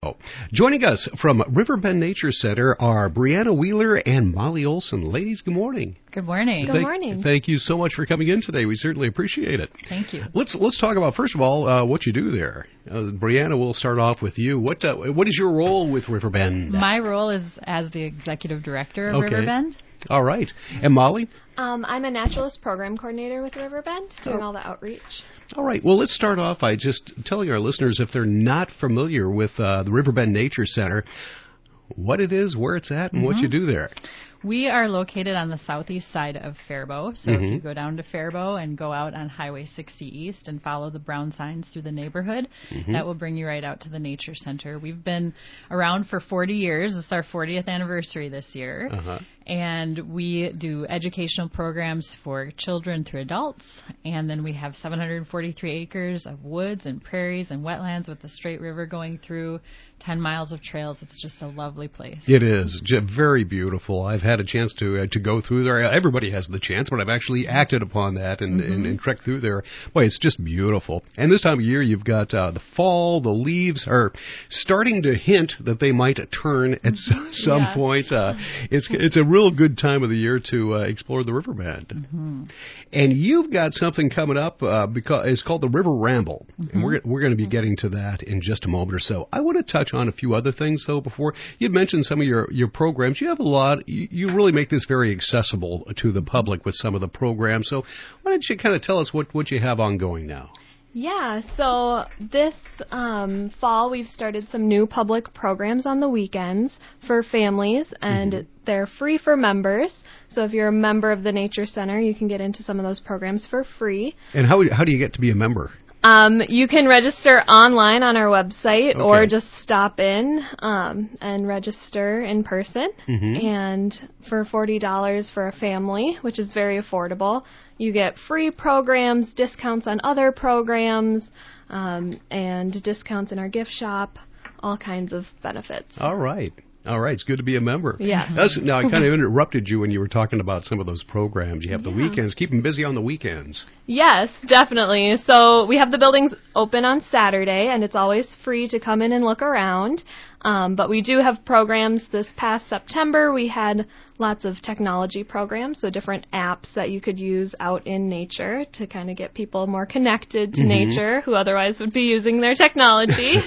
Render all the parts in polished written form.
Joining us from Riverbend Nature Center are Brianna Wheeler and Molly Olson. Ladies, good morning. Good morning. Good morning. Thank you so much for coming in today. We certainly appreciate it. Thank you. Let's talk about, first of all, what you do there. Brianna, we'll start off with you. What is your role with Riverbend? My role is as the executive director of Riverbend. All right. And Molly? I'm a naturalist program coordinator with Riverbend, doing all the outreach. All right. Well, let's start off by just telling our listeners, if they're not familiar with the Riverbend Nature Center, what it is, where it's at, and what you do there. We are located on the southeast side of Faribault. So if you go down to Faribault and go out on Highway 60 East and follow the brown signs through the neighborhood, that will bring you right out to the Nature Center. We've been around for 40 years. It's our 40th anniversary this year. And we do educational programs for children through adults. And then we have 743 acres of woods and prairies and wetlands with the Straight River going through, 10 miles of trails. It's just a lovely place. It is very beautiful. I've had a chance to go through there. Everybody has the chance, but I've actually acted upon that and trekked through there. Boy, it's just beautiful. And this time of year, you've got the fall. The leaves are starting to hint that they might turn at some point. It's a real good time of the year to explore the riverbed. And you've got something coming up because it's called the River Ramble, and we're going to be getting to that in just a moment or so. I want to touch on a few other things, though, before. You'd mentioned some of your programs. You have a lot. You really make this very accessible to the public with some of the programs. So why don't you kind of tell us what you have ongoing now? Yeah, so this fall we've started some new public programs on the weekends for families, and they're free for members. So if you're a member of the Nature Center, you can get into some of those programs for free. And how do you get to be a member? You can register online on our website or just stop in and register in person. And for $40 for a family, which is very affordable, you get free programs, discounts on other programs, and discounts in our gift shop, all kinds of benefits. All right. It's good to be a member. Yes. Now, I kind of interrupted you when you were talking about some of those programs. You have the weekends. Keep them busy on the weekends. Yes, definitely. So we have the buildings open on Saturday, and it's always free to come in and look around. But we do have programs. This past September, we had lots of technology programs, so different apps that you could use out in nature to kind of get people more connected to nature who otherwise would be using their technology.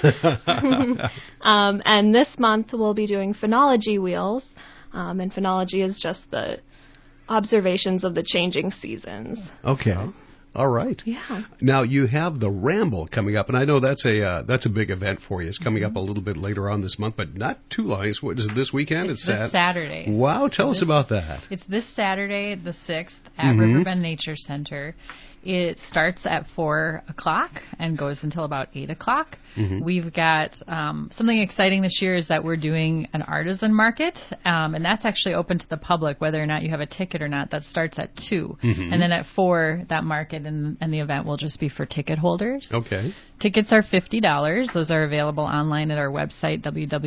And this month, we'll be doing phenology wheels. And phenology is just the observations of the changing seasons. Okay. So. All right. Yeah. Now you have the Ramble coming up, and I know that's a big event for you. It's coming up a little bit later on this month, but not too long. What is it, this weekend? It's this Saturday. Wow, tell us about that. It's this Saturday, the 6th, at Riverbend Nature Center. It starts at 4 o'clock and goes until about 8 o'clock. We've got something exciting this year is that we're doing an artisan market, and that's actually open to the public, whether or not you have a ticket or not. That starts at 2. And then at 4, that market and the event will just be for ticket holders. Okay. Tickets are $50. Those are available online at our website,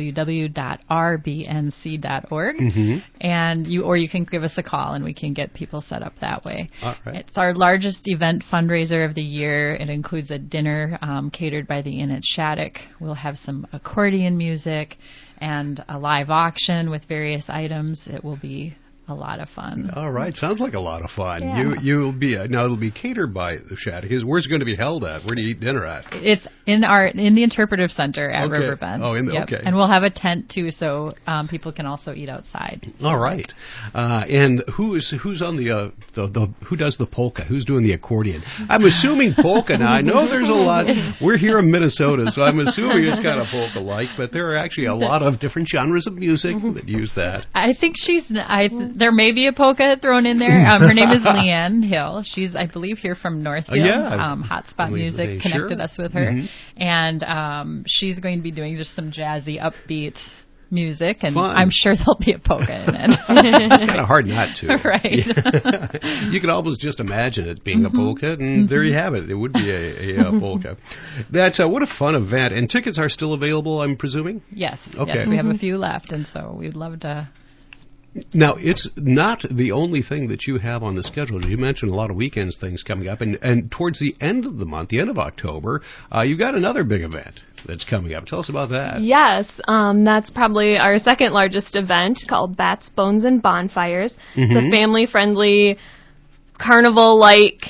www.rbnc.org. And you can give us a call, and we can get people set up that way. All right. It's our largest event fundraiser of the year. It includes a dinner catered by the Inn at Shattuck. We'll have some accordion music and a live auction with various items. It will be a lot of fun. All right. Sounds like a lot of fun. Yeah. You'll be now it'll be catered by the Shattuck. Where's it going to be held at? Where do you eat dinner at? It's in the interpretive center at Okay. Riverbend. Oh, okay. And we'll have a tent too, so people can also eat outside. All right. And who's on the who does the polka? Who's doing the accordion? I'm assuming polka. Now I know there's a lot. We're here in Minnesota, so I'm assuming it's kind of polka-like, but there are actually a lot of different genres of music that use that. I think there may be a polka thrown in there. Her name is Leanne Hill. She's, I believe, here from Northfield. Hotspot Music connected us with her. And she's going to be doing just some jazzy, upbeat music, and Fun. I'm sure there'll be a polka in it. It's kind of hard not to. Right. You can almost just imagine it being a polka, and there you have it. It would be a polka. That's what a fun event. And tickets are still available, I'm presuming? Yes. Okay. Yes, we have a few left, and so we'd love to Now, it's not the only thing that you have on the schedule. You mentioned a lot of weekends things coming up, and towards the end of the month, the end of October, you've got another big event that's coming up. Tell us about that. Yes, that's probably our second largest event, called Bats, Bones, and Bonfires. It's a family-friendly, carnival-like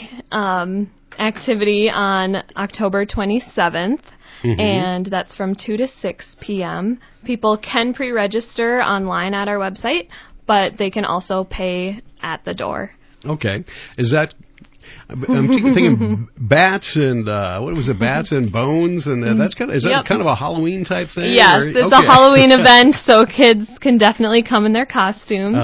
activity on October 27th. And that's from 2 to 6 p.m. People can pre-register online at our website, but they can also pay at the door. Okay. Is that... I'm thinking bats and what was it? Bats and bones, and that's kind of that kind of a Halloween type thing? Yes, it's a Halloween event, so kids can definitely come in their costumes,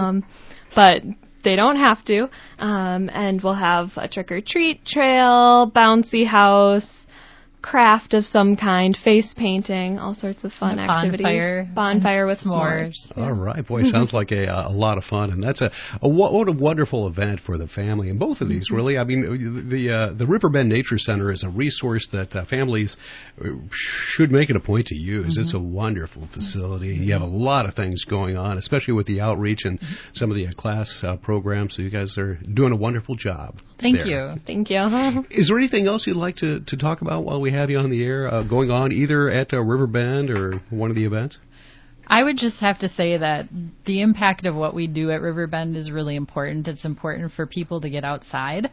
but they don't have to. And we'll have a trick or treat trail, bouncy house, craft of some kind, face painting, all sorts of fun activities. Bonfire with s'mores. All right, boy, sounds like a lot of fun, and that's what a wonderful event for the family. And both of these, really, I mean, the Riverbend Nature Center is a resource that families should make it a point to use. It's a wonderful facility. You have a lot of things going on, especially with the outreach and some of the class programs. So you guys are doing a wonderful job. Thank you. Thank you. Is there anything else you'd like to talk about while we have you on the air, going on either at Riverbend or one of the events? I would just have to say that the impact of what we do at Riverbend is really important. It's important for people to get outside.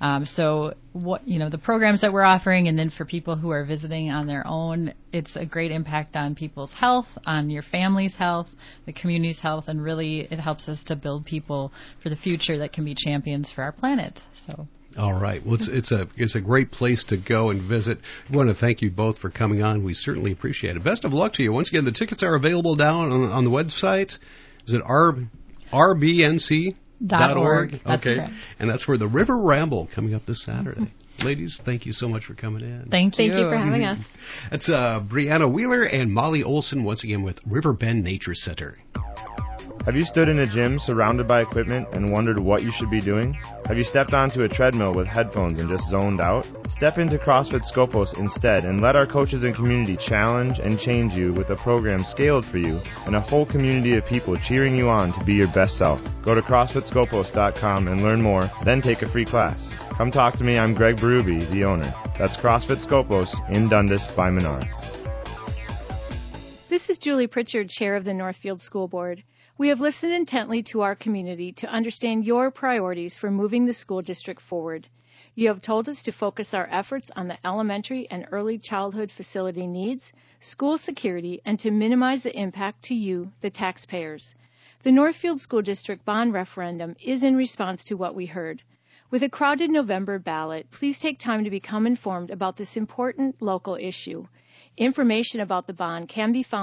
So the programs that we're offering, and then for people who are visiting on their own, it's a great impact on people's health, on your family's health, the community's health, and really it helps us to build people for the future that can be champions for our planet. So. All right. Well, it's a great place to go and visit. We want to thank you both for coming on. We certainly appreciate it. Best of luck to you. Once again, the tickets are available down on the website. Is it rbnc.org? That's okay. Correct. And that's for the River Ramble coming up this Saturday. Ladies, thank you so much for coming in. Thank you. Thank you for having us. That's Brianna Wheeler and Molly Olson once again with Riverbend Nature Center. Have you stood in a gym surrounded by equipment and wondered what you should be doing? Have you stepped onto a treadmill with headphones and just zoned out? Step into CrossFit Scopos instead and let our coaches and community challenge and change you with a program scaled for you and a whole community of people cheering you on to be your best self. Go to CrossFitScopos.com and learn more, then take a free class. Come talk to me. I'm Greg Berube, the owner. That's CrossFit Scopos in Dundas by Menards. This is Julie Pritchard, Chair of the Northfield School Board. We have listened intently to our community to understand your priorities for moving the school district forward. You have told us to focus our efforts on the elementary and early childhood facility needs, school security, and to minimize the impact to you, the taxpayers. The Northfield School District bond referendum is in response to what we heard. With a crowded November ballot, please take time to become informed about this important local issue. Information about the bond can be found